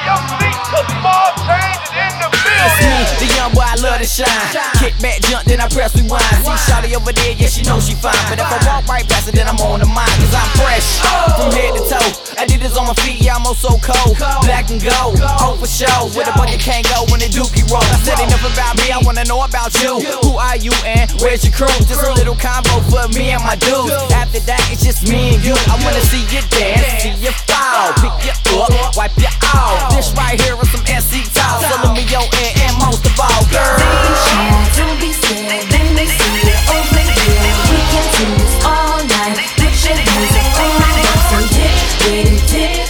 your seat, 'cause small change is in the It's building. me, the young boy, I love to shine. Kick back, jump, then I press rewind. See shawty over there, yeah, she knows she fine. But if I walk right past her, then I'm on the mind. 'Cause I'm fresh, from head to toe. Adidas on my feet, yeah, I'm oh so cold. Black and gold, oh for show. With a budget can't go when the dookie roll. I said enough about me, I wanna know about you. Who are you and where's your crew? Just a little combo for me and my dudes. After that, it's just me and you. I wanna see you dance, see you fall. Pick you up, wipe you off. This right here is some SC towels. So let me your air and most of all, girl. Don't be shy, don't be scared, let me see it over here. We can do this all night. Put your hands up on my hips and dip with it,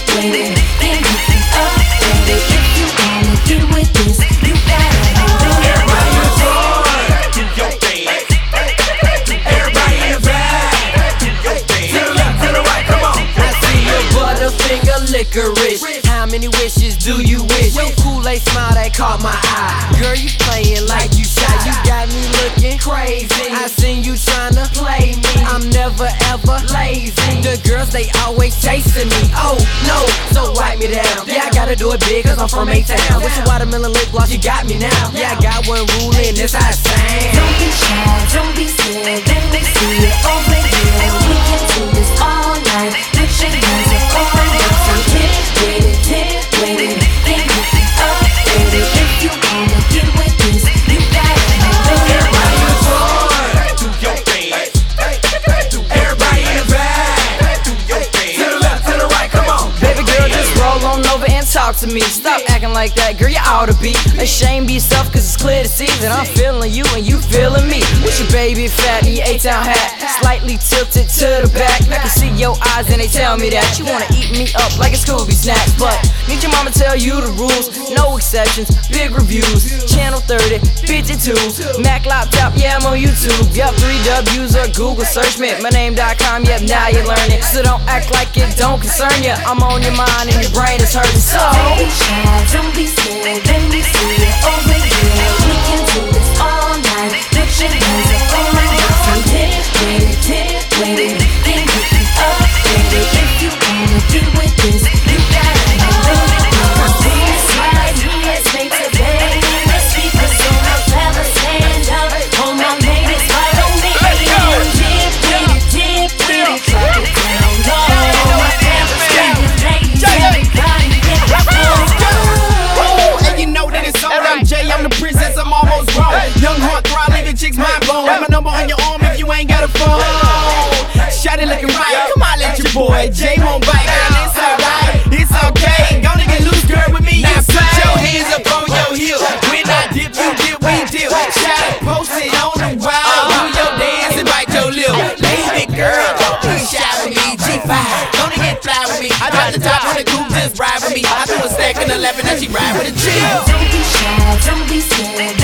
then you can upgrade it. If you wanna get with this, you gotta do it. Everybody in the front, do your thing. Everybody in the back, do your thing. To the left, to the right, come on. I see your butterfinger licorice. How many wishes do you wish? Your Kool-Aid smile that caught my eye. Girl, you playing like you shy. You got me looking crazy. I seen you tryna play me. I'm never ever lazy. The girls, they always chasing me. Oh no, so wipe me down. Yeah, I gotta do it big 'cause I'm from A-Town. With your watermelon lip gloss, you got me now. Yeah, I got one rule and this how it sounds. Don't be shy, don't be scared, let me see it over here. We can do this all night. Put your hands up on my hips and dip with it, then you can upgrade it. If you wanna get with this, you gotta do it. Everybody in the front, do your thing. Everybody in the back, do your thing. To the left, to the right, come on. Baby girl, just roll on over and talk to me. Stop acting like that, girl, you ought to be ashamed of yourself, 'cause it's clear to see that I'm feeling you and you feeling me. With your baby fat and your A-Town hat slightly tilted to the back. I can see your eyes and they tell me that you wanna eat me up like a Scooby snacks. But need your mama tell you the rules, no exceptions, big reviews. Channel 30, 52, Mac laptop, yeah, I'm on YouTube. Yup, 3 W's or Google search me, myname.com, yep, now you're learning. So don't act like it don't concern you. I'm on your mind and your brain is hurting, so Don't be shy, don't be scared, let me see it over here. We can do this all night. Put your hands up on my hips and dip with it, then you can upgrade it. If you wanna get with this, you gotta do it. 'Cause this right here is made to bang. The speakers on the fellas stand up. All my ladies follow me. Dip with it, drop it down low. My fellas screaming, ladies, everybody get And you know that it's on. MJ, I'm the princess, I'm almost grown. Young heart throb, leaving chicks mind blown. Have my number on your arm if you ain't got a phone. Shawty looking right, come on, let your boy Jay won't bite, girl. It's alright, it's okay. Gonna get loose, girl, with me. Now put your hands up on your heels. When I dip, you dip, we dip. Shawty posted on the wall. Do your dance and bite your lip. Baby girl, don't be shy with me. G5, gonna get fly with me. I drop the top on the coupe, just ride with me. I threw a stack in 11 and she ride with a chill. Don't be shy, don't be scared.